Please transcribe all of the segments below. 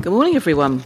Good morning, everyone.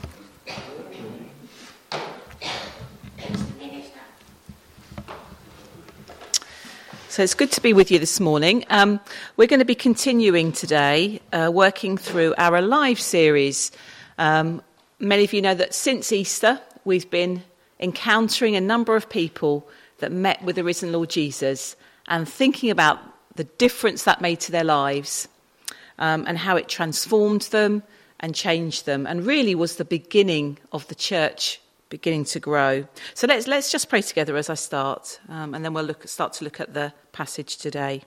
So it's good to be with you this morning. We're going to be continuing today, working through our Alive series. Many of you know that since Easter, we've been encountering a number of people that met with the risen Lord Jesus and thinking about the difference that made to their lives and how it transformed them and changed them, and really was the beginning of the church beginning to grow. So let's just pray together as I start, and then we'll start to look at the passage today.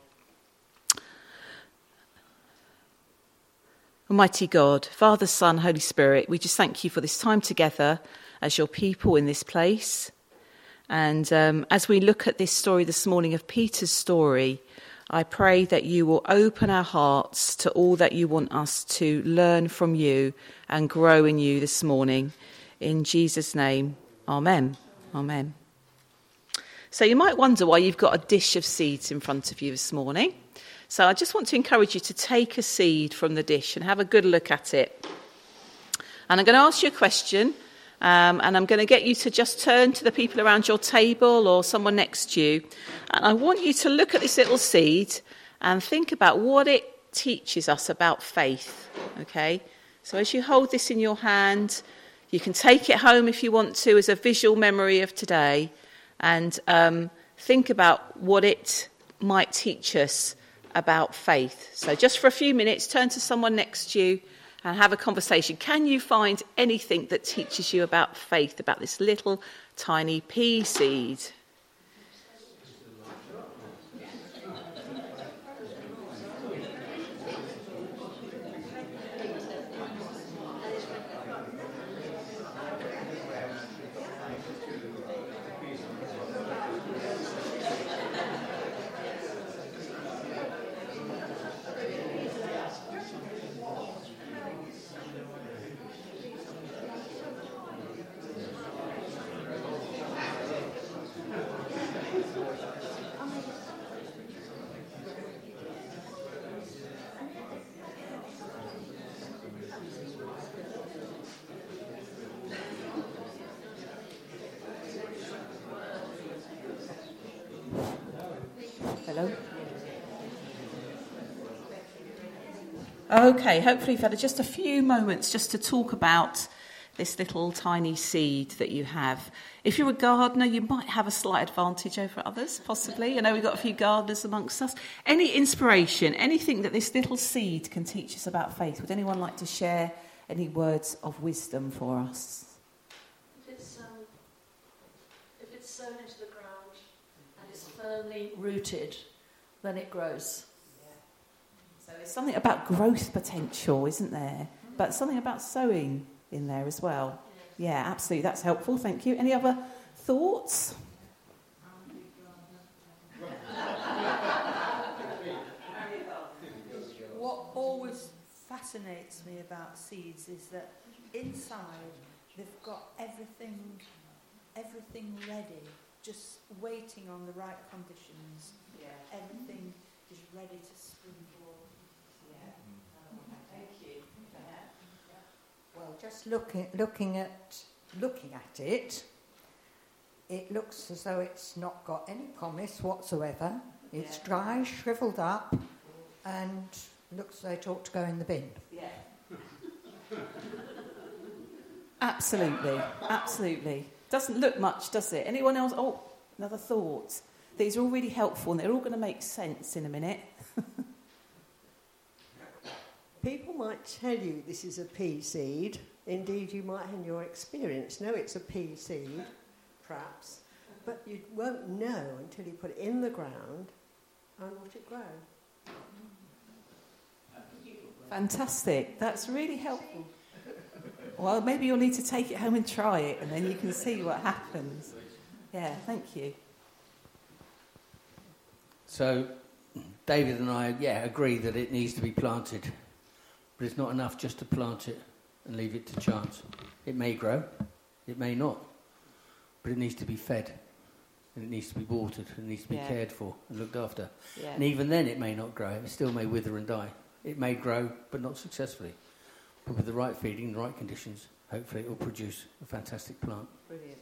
Almighty God, Father, Son, Holy Spirit, we just thank you for this time together as your people in this place. And as we look at this story this morning of Peter's story, I pray that you will open our hearts to all that you want us to learn from you and grow in you this morning. In Jesus' name, amen. Amen. So you might wonder why you've got a dish of seeds in front of you this morning. So I just want to encourage you to take a seed from the dish and have a good look at it. And I'm going to ask you a question. And I'm going to get you to just turn to the people around your table or someone next to you. And I want you to look at this little seed and think about what it teaches us about faith. Okay? So as you hold this in your hand, you can take it home if you want to as a visual memory of today. And think about what it might teach us about faith. So just for a few minutes, turn to someone next to you and have a conversation. Can you find anything that teaches you about faith, about this little tiny pea seed? Hello? Okay, hopefully you've had just a few moments just to talk about this little tiny seed that you have. If you're a gardener, you might have a slight advantage over others, possibly. I know we've got a few gardeners amongst us. Any inspiration, anything that this little seed can teach us about faith? Would anyone like to share any words of wisdom for us? If it's sown into the ground and it's firmly rooted, then it grows. So there's something about growth potential, isn't there? But something about sowing in there as well. Yeah, absolutely. That's helpful. Thank you. Any other thoughts? What always fascinates me about seeds is that inside they've got everything ready, just waiting on the right conditions. Yeah. Everything is ready to spring forward. Yeah. Thank you. Well, just looking at it, it looks as though it's not got any promise whatsoever. It's dry, shriveled up, and looks as though it ought to go in the bin. Yeah. Absolutely. Doesn't look much, does it? Anyone else? Oh, another thought. These are all really helpful, and they're all going to make sense in a minute. People might tell you this is a pea seed. Indeed, you might in your experience know it's a pea seed, perhaps, but you won't know until you put it in the ground and watch it grow. Fantastic. That's really helpful. Well, maybe you'll need to take it home and try it, and then you can see what happens. Yeah, thank you. So, David and I, agree that it needs to be planted. But it's not enough just to plant it and leave it to chance. It may grow, it may not, but it needs to be fed, and it needs to be watered, and it needs to be cared for and looked after. And even then it may not grow, it still may wither and die. It may grow, but not successfully. But with the right feeding, the right conditions, hopefully it will produce a fantastic plant. Brilliant.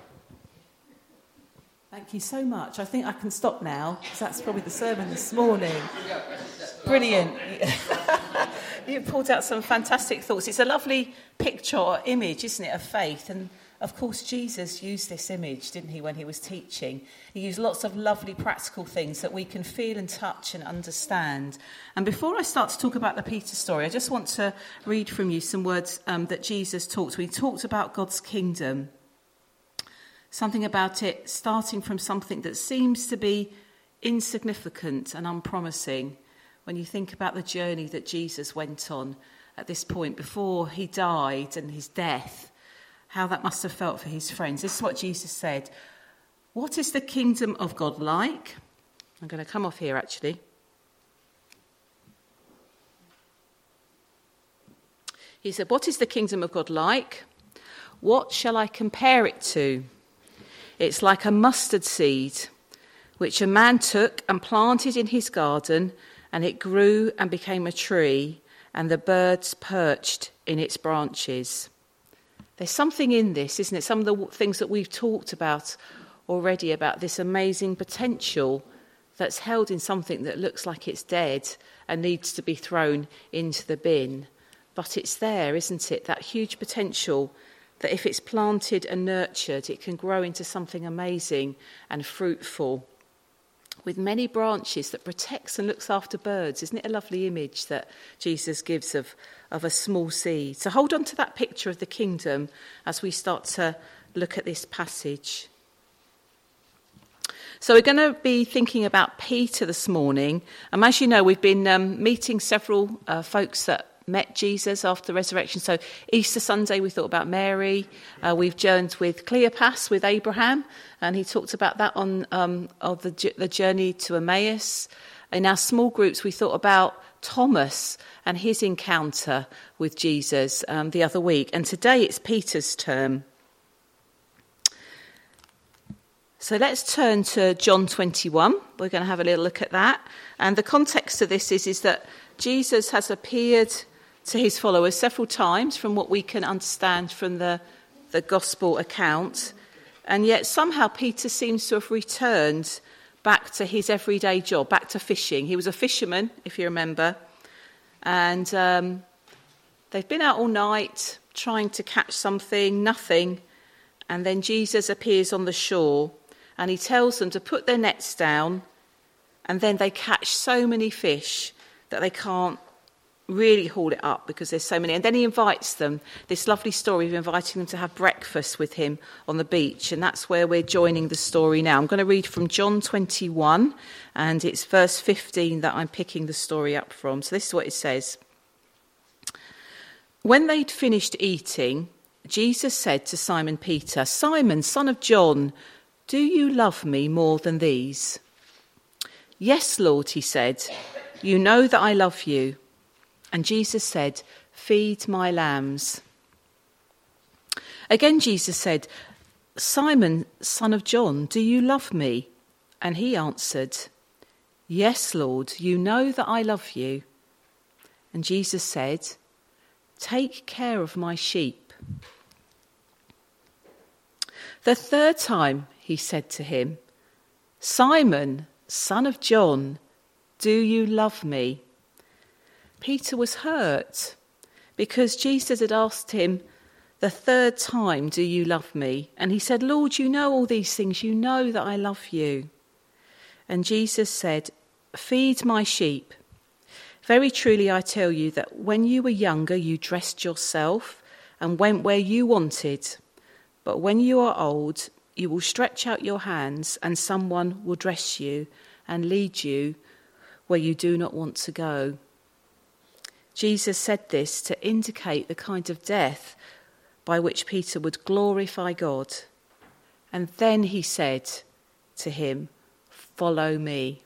Thank you so much. I think I can stop now, because that's probably the sermon this morning. Brilliant. You've pulled out some fantastic thoughts. It's a lovely picture or image, isn't it, of faith? And of course, Jesus used this image, didn't he, when he was teaching? He used lots of lovely practical things that we can feel and touch and understand. And before I start to talk about the Peter story, I just want to read from you some words that Jesus talked. We talked about God's kingdom. Something about it starting from something that seems to be insignificant and unpromising when you think about the journey that Jesus went on at this point before he died and his death, how that must have felt for his friends. This is what Jesus said. What is the kingdom of God like? I'm going to come off here actually. He said, what is the kingdom of God like? What shall I compare it to? It's like a mustard seed, which a man took and planted in his garden, and it grew and became a tree, and the birds perched in its branches. There's something in this, isn't it? Some of the things that we've talked about already, about this amazing potential that's held in something that looks like it's dead and needs to be thrown into the bin. But it's there, isn't it? That huge potential that if it's planted and nurtured, it can grow into something amazing and fruitful, with many branches that protects and looks after birds. Isn't it a lovely image that Jesus gives of a small seed? So hold on to that picture of the kingdom as we start to look at this passage. So we're going to be thinking about Peter this morning. And as you know, we've been meeting several folks that met Jesus after the resurrection. So Easter Sunday, we thought about Mary. We've journeyed with Cleopas, with Abraham, and he talked about that on of the journey to Emmaus. In our small groups, we thought about Thomas and his encounter with Jesus the other week. And today it's Peter's turn. So let's turn to John 21. We're going to have a little look at that. And the context of this is that Jesus has appeared to his followers several times from what we can understand from the gospel account. And yet somehow Peter seems to have returned back to his everyday job, back to fishing. He was a fisherman, if you remember. And they've been out all night trying to catch something, nothing. And then Jesus appears on the shore and he tells them to put their nets down. And then they catch so many fish that they can't really haul it up because there's so many. And then he invites them, this lovely story of inviting them to have breakfast with him on the beach. And that's where we're joining the story now. I'm going to read from John 21, and it's verse 15 that I'm picking the story up from. So this is what it says. When they'd finished eating, Jesus said to Simon Peter, "Simon, son of John, do you love me more than these?" "Yes, Lord," he said. "You know that I love you." And Jesus said, "Feed my lambs." Again, Jesus said, "Simon, son of John, do you love me?" And he answered, "Yes, Lord, you know that I love you." And Jesus said, "Take care of my sheep." The third time he said to him, "Simon, son of John, do you love me?" Peter was hurt because Jesus had asked him the third time, "Do you love me?" And he said, "Lord, you know all these things. You know that I love you." And Jesus said, "Feed my sheep. Very truly I tell you that when you were younger, you dressed yourself and went where you wanted. But when you are old, you will stretch out your hands and someone will dress you and lead you where you do not want to go." Jesus said this to indicate the kind of death by which Peter would glorify God. And then he said to him, "Follow me."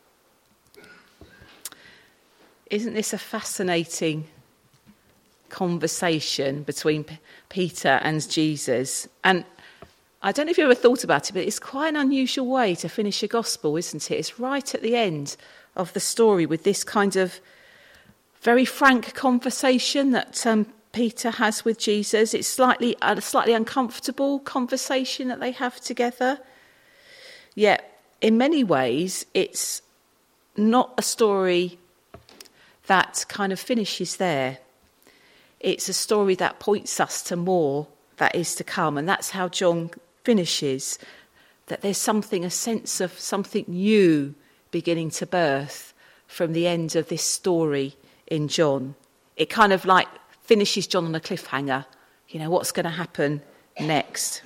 Isn't this a fascinating conversation between Peter and Jesus? And I don't know if you ever thought about it, but it's quite an unusual way to finish a gospel, isn't it? It's right at the end of the story with this kind of very frank conversation that Peter has with Jesus. It's a slightly uncomfortable conversation that they have together. Yet, in many ways, it's not a story that kind of finishes there. It's a story that points us to more that is to come. And that's how John finishes, that there's a sense of something new beginning to birth from the end of this story in John. It kind of like finishes John on a cliffhanger. You know, what's going to happen next?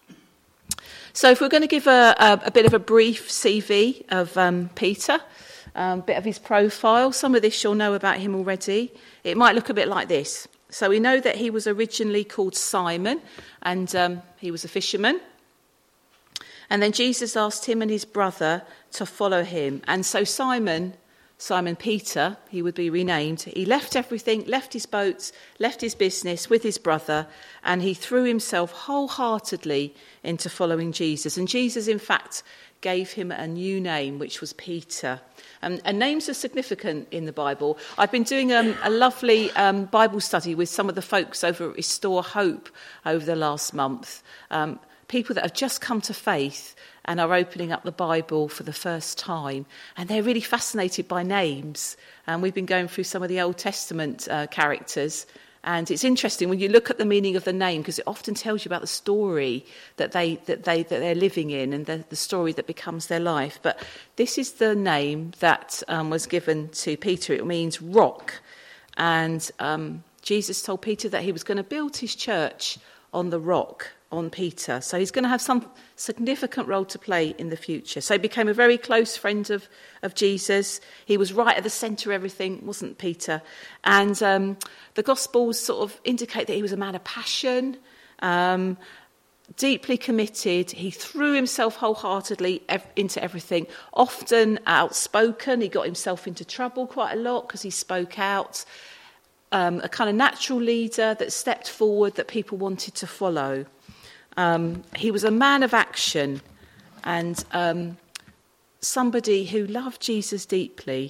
So if we're going to give a bit of a brief CV of Peter, a bit of his profile, some of this you'll know about him already. It might look a bit like this. So we know that he was originally called Simon, and he was a fisherman. And then Jesus asked him and his brother to follow him. And so Simon Peter, he would be renamed, he left everything, left his boats, left his business with his brother, and he threw himself wholeheartedly into following Jesus. And Jesus, in fact, gave him a new name, which was Peter. And names are significant in the Bible. I've been doing a lovely Bible study with some of the folks over at Restore Hope over the last month. People that have just come to faith and are opening up the Bible for the first time. And they're really fascinated by names. And we've been going through some of the Old Testament characters. And it's interesting when you look at the meaning of the name, because it often tells you about the story that they're living in and the story that becomes their life. But this is the name that was given to Peter. It means rock. And Jesus told Peter that he was going to build his church on the rock, on Peter. So he's going to have some significant role to play in the future. So he became a very close friend of Jesus. He was right at the centre of everything, wasn't Peter? And the Gospels sort of indicate that he was a man of passion, deeply committed. He threw himself wholeheartedly into everything, often outspoken. He got himself into trouble quite a lot because he spoke out. A kind of natural leader that stepped forward that people wanted to follow. He was a man of action and somebody who loved Jesus deeply.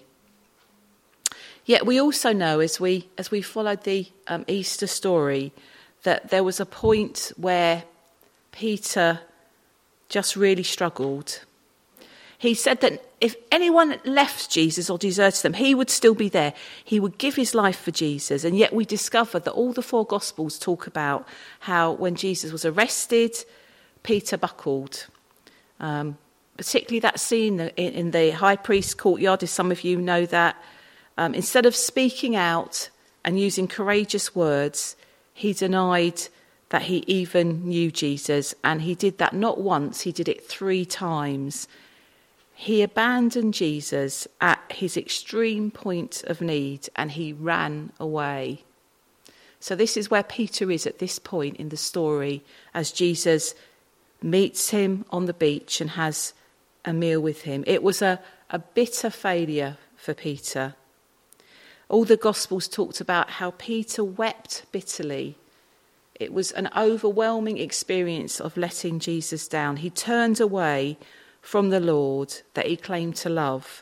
Yet we also know, as we followed the Easter story, that there was a point where Peter just really struggled. He said that if anyone left Jesus or deserted them, he would still be there. He would give his life for Jesus. And yet we discovered that all the four Gospels talk about how when Jesus was arrested, Peter buckled. Particularly that scene in the high priest's courtyard, as some of you know that. Instead of speaking out and using courageous words, he denied that he even knew Jesus. And he did that not once, he did it 3 times. He abandoned Jesus at his extreme point of need and he ran away. So this is where Peter is at this point in the story as Jesus meets him on the beach and has a meal with him. It was a bitter failure for Peter. All the Gospels talked about how Peter wept bitterly. It was an overwhelming experience of letting Jesus down. He turned away from the Lord that he claimed to love.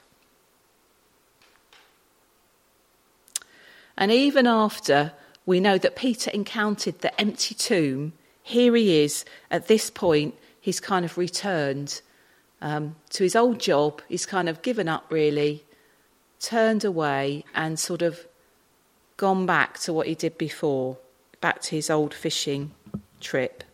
And even after we know that Peter encountered the empty tomb, here he is at this point, he's kind of returned to his old job. He's kind of given up really, turned away and sort of gone back to what he did before, back to his old fishing trip.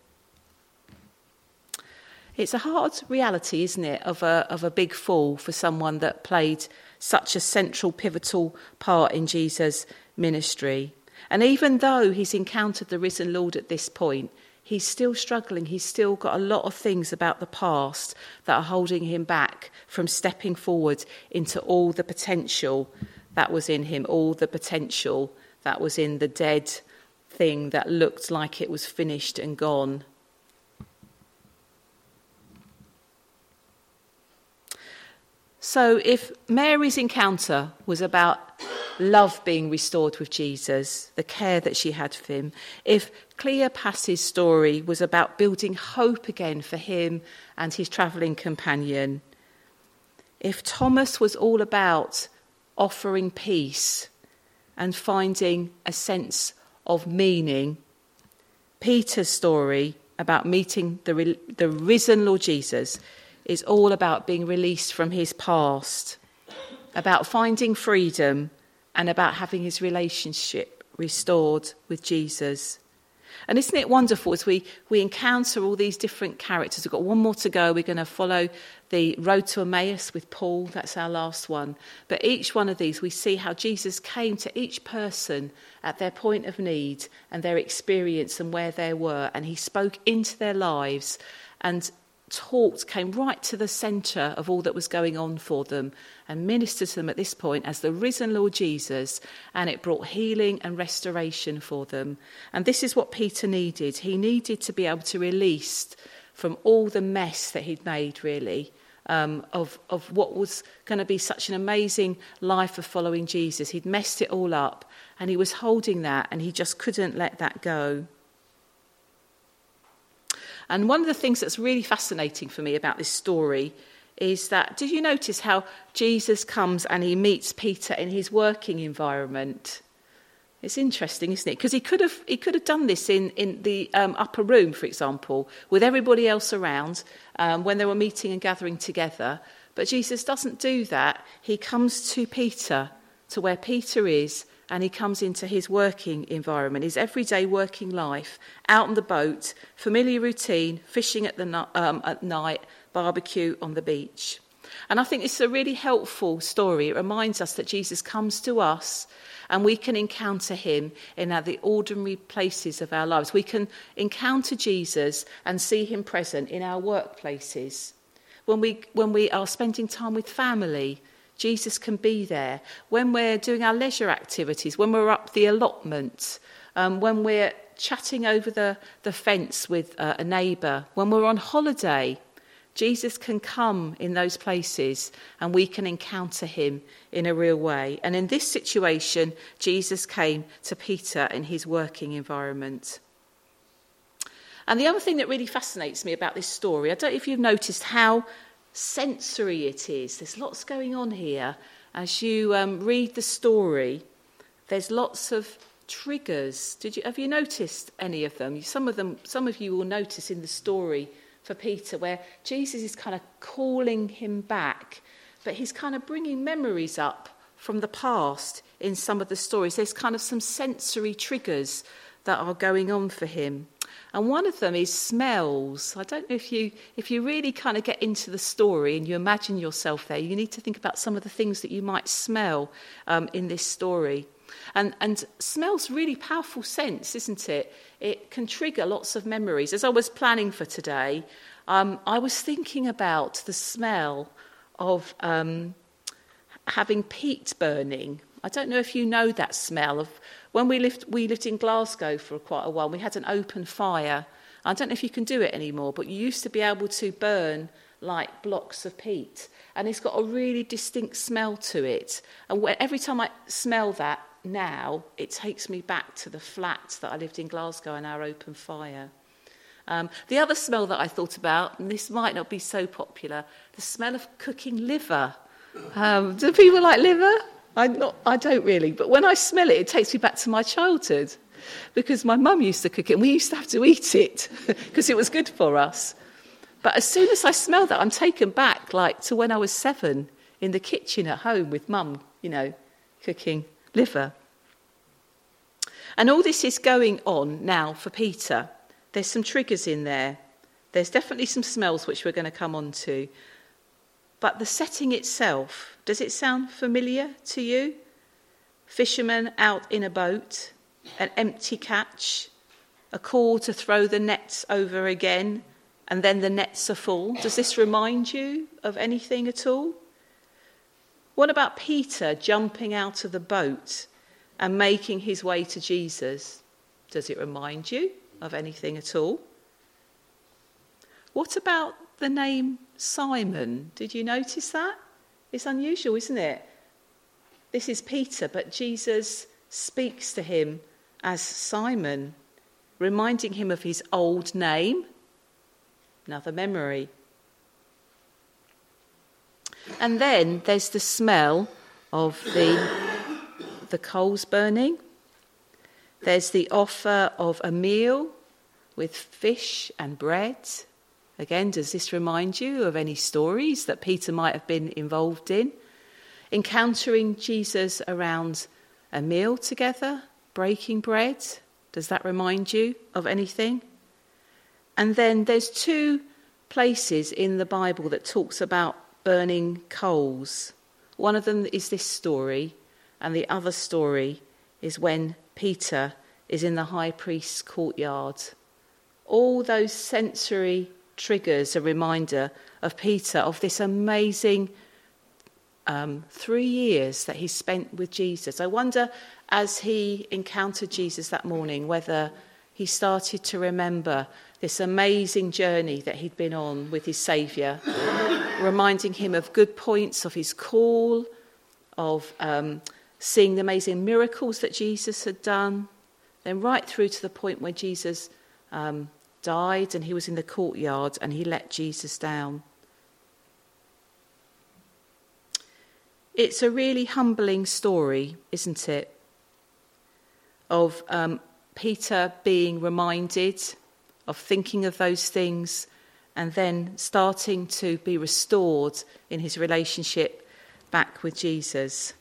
It's a hard reality, isn't it, of a big fall for someone that played such a central, pivotal part in Jesus' ministry. And even though he's encountered the risen Lord at this point, he's still struggling. He's still got a lot of things about the past that are holding him back from stepping forward into all the potential that was in him, all the potential that was in the dead thing that looked like it was finished and gone. So if Mary's encounter was about love being restored with Jesus, the care that she had for him, if Cleopas's story was about building hope again for him and his travelling companion, if Thomas was all about offering peace and finding a sense of meaning. Peter's story about meeting the risen Lord Jesus is all about being released from his past, about finding freedom, and about having his relationship restored with Jesus. And isn't it wonderful as we encounter all these different characters? We've got one more to go. We're going to follow the road to Emmaus with Paul. That's our last one. But each one of these, we see how Jesus came to each person at their point of need and their experience and where they were. And he spoke into their lives and came right to the centre of all that was going on for them and ministered to them at this point as the risen Lord Jesus, and it brought healing and restoration for them. And this is what Peter needed. He needed to be able to release from all the mess that he'd made, really, of what was going to be such an amazing life of following Jesus. He'd messed it all up, and he was holding that, and he just couldn't let that go. And one of the things that's really fascinating for me about this story is that, did you notice how Jesus comes and he meets Peter in his working environment? It's interesting, isn't it? Because he could have done this in the upper room, for example, with everybody else around when they were meeting and gathering together. But Jesus doesn't do that. He comes to Peter, to where Peter is, and he comes into his working environment, his everyday working life, out on the boat, familiar routine, fishing at night, barbecue on the beach. And I think it's a really helpful story. It reminds us that Jesus comes to us and we can encounter him in the ordinary places of our lives. We can encounter Jesus and see him present in our workplaces. When we are spending time with family, Jesus can be there. When we're doing our leisure activities, when we're up the allotment, when we're chatting over the fence with a neighbour, when we're on holiday, Jesus can come in those places and we can encounter him in a real way. And in this situation, Jesus came to Peter in his working environment. And the other thing that really fascinates me about this story, I don't know if you've noticed how sensory it is. There's lots going on here. As you read the story, there's lots of triggers. Have you noticed any of them? Some of you will notice in the story for Peter where Jesus is kind of calling him back, but he's kind of bringing memories up from the past in some of the stories. There's kind of some sensory triggers that are going on for him. And one of them is smells. I don't know if you really kind of get into the story and you imagine yourself there, you need to think about some of the things that you might smell in this story. And smell's really powerful sense, isn't it? It can trigger lots of memories. As I was planning for today, I was thinking about the smell of having peat burning. I don't know if you know that smell of when we lived in Glasgow for quite a while. We had an open fire. I don't know if you can do it anymore, but you used to be able to burn like blocks of peat, and it's got a really distinct smell to it. And every time I smell that now, it takes me back to the flat that I lived in Glasgow and our open fire. The other smell that I thought about, and this might not be so popular, the smell of cooking liver. Do people like liver? I don't really, but when I smell it, it takes me back to my childhood because my mum used to cook it and we used to have to eat it because it was good for us. But as soon as I smell that, I'm taken back like to when I was 7 in the kitchen at home with mum, cooking liver. And all this is going on now for Peter. There's some triggers in there. There's definitely some smells which we're going to come on to. But the setting itself, does it sound familiar to you? Fishermen out in a boat, an empty catch, a call to throw the nets over again, and then the nets are full. Does this remind you of anything at all? What about Peter jumping out of the boat and making his way to Jesus? Does it remind you of anything at all? What about the name Simon? Did you notice that? It's unusual, isn't it? This is Peter, but Jesus speaks to him as Simon, reminding him of his old name. Another memory. And then there's the smell of the coals burning. There's the offer of a meal with fish and bread. Again, does this remind you of any stories that Peter might have been involved in? Encountering Jesus around a meal together, breaking bread. Does that remind you of anything? And then there's two places in the Bible that talks about burning coals. One of them is this story, and the other story is when Peter is in the high priest's courtyard. All those sensory triggers a reminder of Peter, of this amazing 3 years that he spent with Jesus. I wonder, as he encountered Jesus that morning, whether he started to remember this amazing journey that he'd been on with his Saviour, reminding him of good points of his call, of seeing the amazing miracles that Jesus had done, then right through to the point where Jesus died and he was in the courtyard and he let Jesus down. It's a really humbling story, isn't it? Of Peter being reminded of thinking of those things and then starting to be restored in his relationship back with Jesus.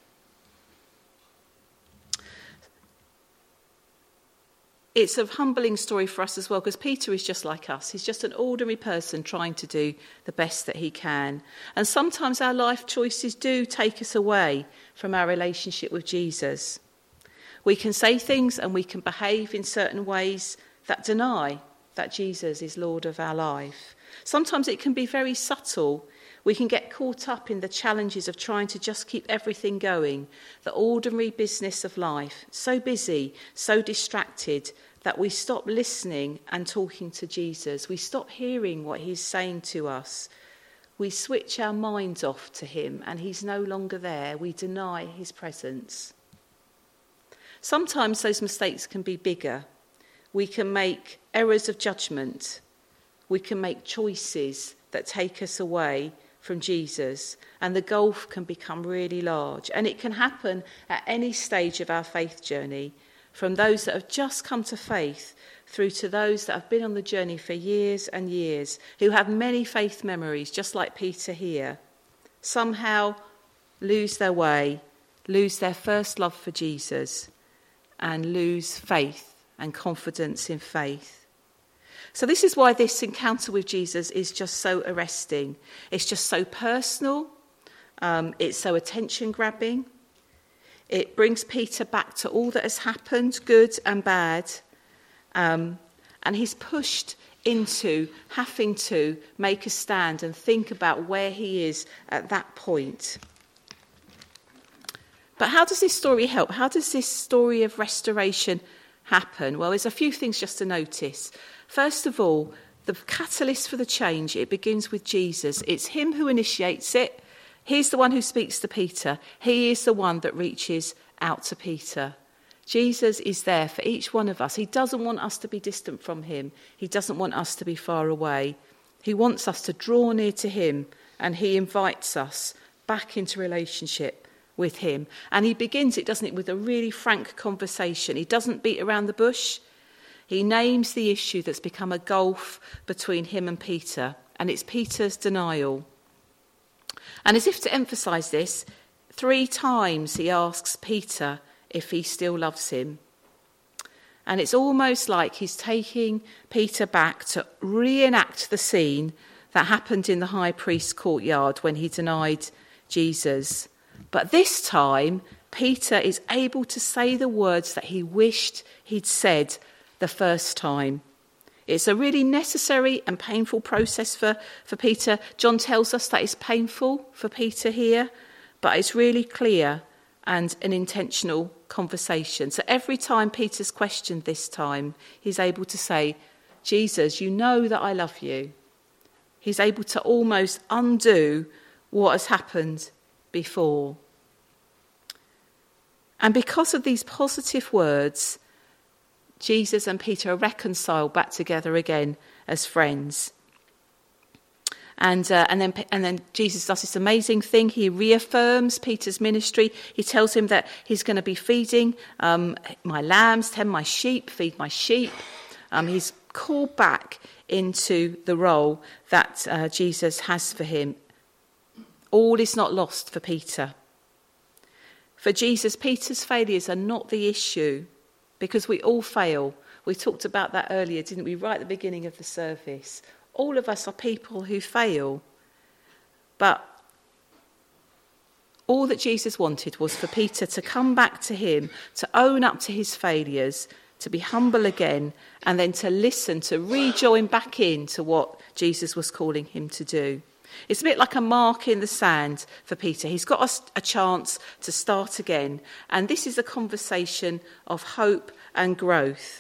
It's a humbling story for us as well, because Peter is just like us. He's just an ordinary person trying to do the best that he can. And sometimes our life choices do take us away from our relationship with Jesus. We can say things and we can behave in certain ways that deny that Jesus is Lord of our life. Sometimes it can be very subtle. We can get caught up in the challenges of trying to just keep everything going, the ordinary business of life, so busy, so distracted, that we stop listening and talking to Jesus. We stop hearing what he's saying to us. We switch our minds off to him and he's no longer there. We deny his presence. Sometimes those mistakes can be bigger. We can make errors of judgment. We can make choices that take us away from Jesus, and the gulf can become really large. And it can happen at any stage of our faith journey, from those that have just come to faith through to those that have been on the journey for years and years, who have many faith memories, just like Peter here, somehow lose their way, lose their first love for Jesus, and lose faith and confidence in faith. So this is why this encounter with Jesus is just so arresting. It's just so personal. It's so attention-grabbing. It brings Peter back to all that has happened, good and bad. And he's pushed into having to make a stand and think about where he is at that point. But how does this story help? How does this story of restoration happen? Well, there's a few things just to notice. First of all, the catalyst for the change, it begins with Jesus. It's him who initiates it. He's the one who speaks to Peter. He is the one that reaches out to Peter. Jesus is there for each one of us. He doesn't want us to be distant from him. He doesn't want us to be far away. He wants us to draw near to him, and he invites us back into relationship with him. And he begins it, doesn't it, with a really frank conversation. He doesn't beat around the bush. He names the issue that's become a gulf between him and Peter, and it's Peter's denial. And as if to emphasise this, 3 times he asks Peter if he still loves him. And it's almost like he's taking Peter back to reenact the scene that happened in the high priest's courtyard when he denied Jesus. But this time, Peter is able to say the words that he wished he'd said the first time. It's a really necessary and painful process for Peter. John tells us that it's painful for Peter here, but it's really clear and an intentional conversation. So every time Peter's questioned this time, he's able to say, Jesus, you know that I love you. He's able to almost undo what has happened before. And because of these positive words, Jesus and Peter are reconciled back together again as friends. And then Jesus does this amazing thing. He reaffirms Peter's ministry. He tells him that he's going to be feeding my lambs, tend my sheep, feed my sheep. He's called back into the role that Jesus has for him. All is not lost for Peter. For Jesus, Peter's failures are not the issue, because we all fail. We talked about that earlier, didn't we, right at the beginning of the service. All of us are people who fail. But all that Jesus wanted was for Peter to come back to him, to own up to his failures, to be humble again, and then to listen, to rejoin back into what Jesus was calling him to do. It's a bit like a mark in the sand for Peter. He's got a chance to start again. And this is a conversation of hope and growth.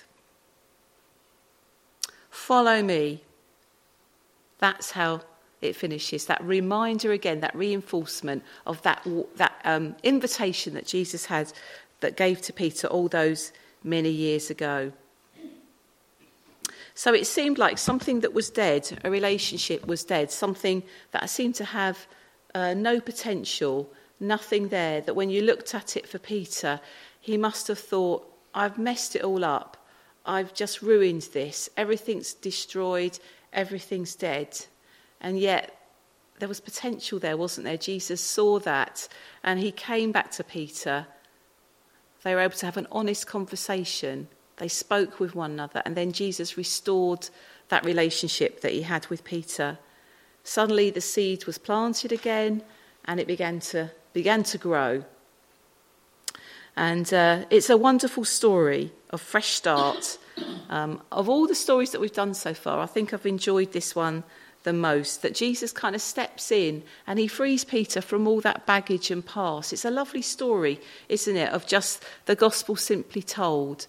Follow me. That's how it finishes. That reminder again, that reinforcement of that invitation that Jesus had, that gave to Peter all those many years ago. So it seemed like something that was dead, a relationship was dead, something that seemed to have no potential, nothing there, that when you looked at it for Peter, he must have thought, I've messed it all up. I've just ruined this. Everything's destroyed. Everything's dead. And yet there was potential there, wasn't there? Jesus saw that and he came back to Peter. They were able to have an honest conversation. They spoke with one another, and then Jesus restored that relationship that he had with Peter. Suddenly the seed was planted again, and it began to grow. And it's a wonderful story of fresh start. Of all the stories that we've done so far, I think I've enjoyed this one the most, that Jesus kind of steps in and he frees Peter from all that baggage and past. It's a lovely story, isn't it, of just the gospel simply told.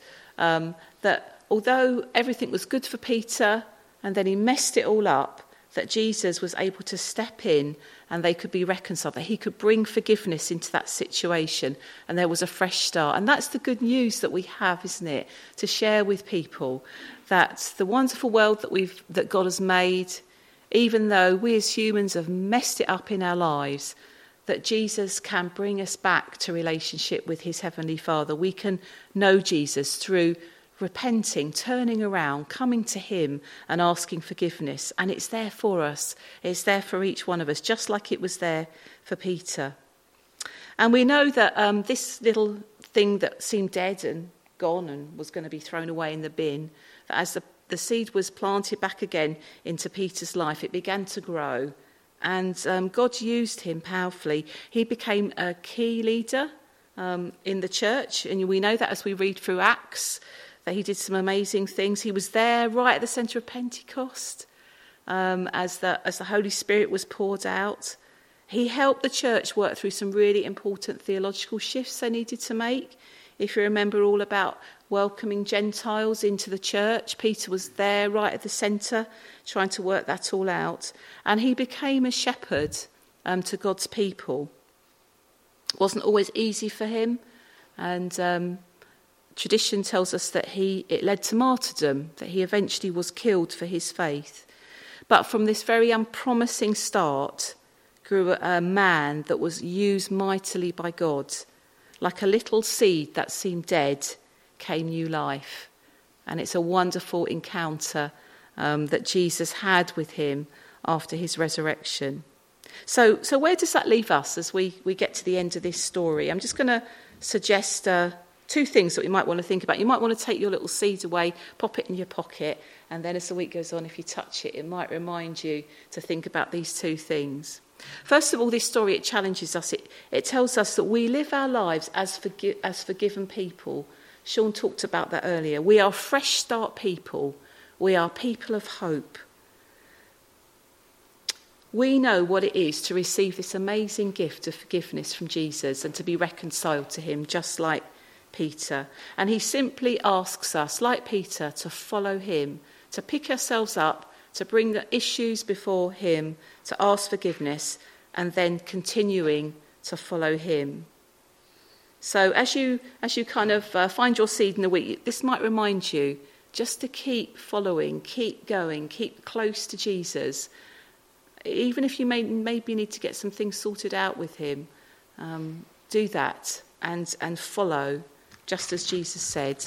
That although everything was good for Peter and then he messed it all up, that Jesus was able to step in and they could be reconciled, that he could bring forgiveness into that situation and there was a fresh start. And that's the good news that we have, isn't it, to share with people, that the wonderful world that God has made, even though we as humans have messed it up in our lives, that Jesus can bring us back to relationship with his Heavenly Father. We can know Jesus through repenting, turning around, coming to him and asking forgiveness. And it's there for us. It's there for each one of us, just like it was there for Peter. And we know that this little thing that seemed dead and gone and was going to be thrown away in the bin, that as the seed was planted back again into Peter's life, it began to grow. And God used him powerfully. He became a key leader in the church. And we know that as we read through Acts, that he did some amazing things. He was there right at the centre of Pentecost as the Holy Spirit was poured out. He helped the church work through some really important theological shifts they needed to make. If you remember all about welcoming Gentiles into the church, Peter was there right at the centre trying to work that all out. And he became a shepherd to God's people. It wasn't always easy for him. And tradition tells us that it led to martyrdom, that he eventually was killed for his faith. But from this very unpromising start grew a man that was used mightily by God. Like a little seed that seemed dead, came new life. And it's a wonderful encounter that Jesus had with him after his resurrection. So where does that leave us as we get to the end of this story? I'm just going to suggest two things that we might want to think about. You might want to take your little seed away, pop it in your pocket, and then as the week goes on, if you touch it, it might remind you to think about these two things. First of all, this story, it challenges us. It tells us that we live our lives as forgiven people. Sean talked about that earlier. We are fresh start people. We are people of hope. We know what it is to receive this amazing gift of forgiveness from Jesus and to be reconciled to him, just like Peter. And he simply asks us, like Peter, to follow him, to pick ourselves up, to bring the issues before him, to ask forgiveness, and then continuing to follow him. So as you kind of find your seed in the week, this might remind you just to keep following, keep going, keep close to Jesus. even if you maybe need to get some things sorted out with him, do that and follow, just as Jesus said.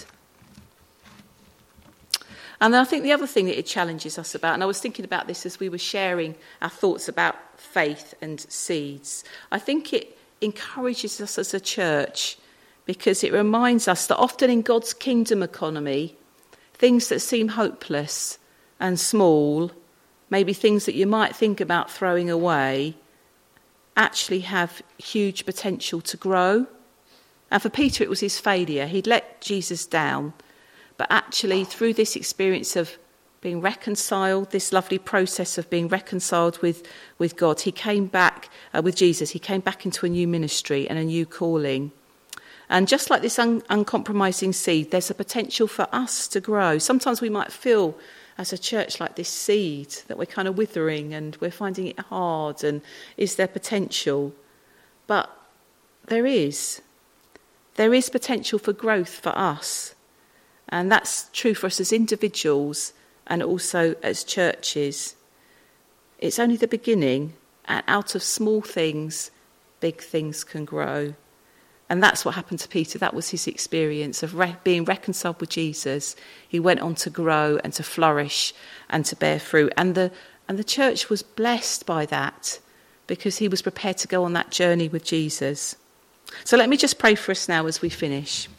And then I think the other thing that it challenges us about, and I was thinking about this as we were sharing our thoughts about faith and seeds, I think it encourages us as a church because it reminds us that often in God's kingdom economy, things that seem hopeless and small, maybe things that you might think about throwing away, actually have huge potential to grow. And for Peter, it was his failure. He'd let Jesus down. But actually, through this experience of being reconciled, this lovely process of being reconciled with God, he came back, with Jesus, he came back into a new ministry and a new calling. And just like this uncompromising seed, there's a potential for us to grow. Sometimes we might feel as a church like this seed, that we're kind of withering and we're finding it hard, and is there potential? But there is. There is potential for growth for us. And that's true for us as individuals and also as churches. It's only the beginning, and out of small things, big things can grow. And that's what happened to Peter. That was his experience of being reconciled with Jesus. He went on to grow and to flourish and to bear fruit. And the church was blessed by that because he was prepared to go on that journey with Jesus. So let me just pray for us now as we finish.